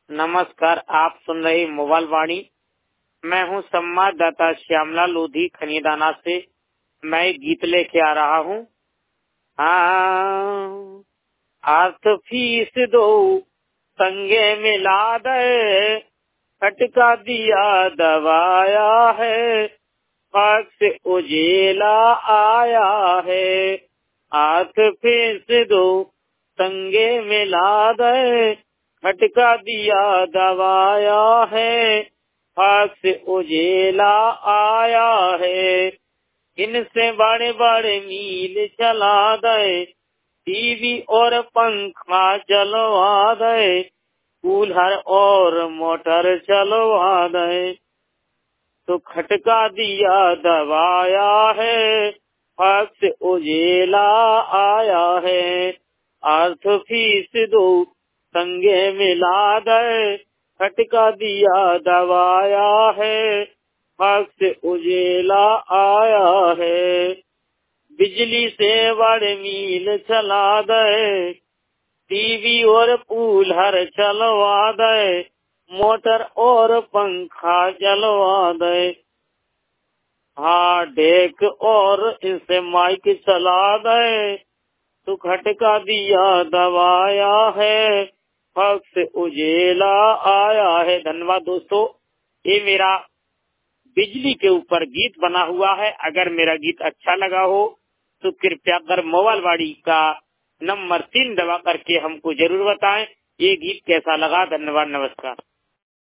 नमस्कार, आप सुन रहे मोबाइल वाणी। मैं हूं संवाददाता श्यामलाल लोधी खनियादाना से। मैं एक गीत लेके आ रहा हूं। हाँ, अर्थ फीस दो संगे मिला दे, खटका दिया दबाया है, पाक से उजेला आया है। अर्थ फीस दो संगे मिला दे, खटका दिया दबाया है, पाक से उजेला आया है। इनसे बड़े बड़े मील चला दे, टीवी और पंखा चलवा दे, कूलर और मोटर चलवा दे। तो खटका दिया दबाया है, पाक से उजेला आया है। अर्थ फीस दो संगे मिला दे, खटका दिया दबाया है, पाक से उजेला आया है। बिजली से बड़े मील चला दे, टीवी और कूलर चलवा दे, मोटर और पंखा चलवा दे। हाँ, डेक और इसे माइक चला दे, तो खटका दिया दबाया है, पाक से उजेला आया है। धन्यवाद दोस्तों, ये मेरा बिजली के ऊपर गीत बना हुआ है। अगर मेरा गीत अच्छा लगा हो तो कृपया कर मोबाइल वाड़ी का नंबर 3 दबा करके हमको जरूर बताएं ये गीत कैसा लगा। धन्यवाद, नमस्कार।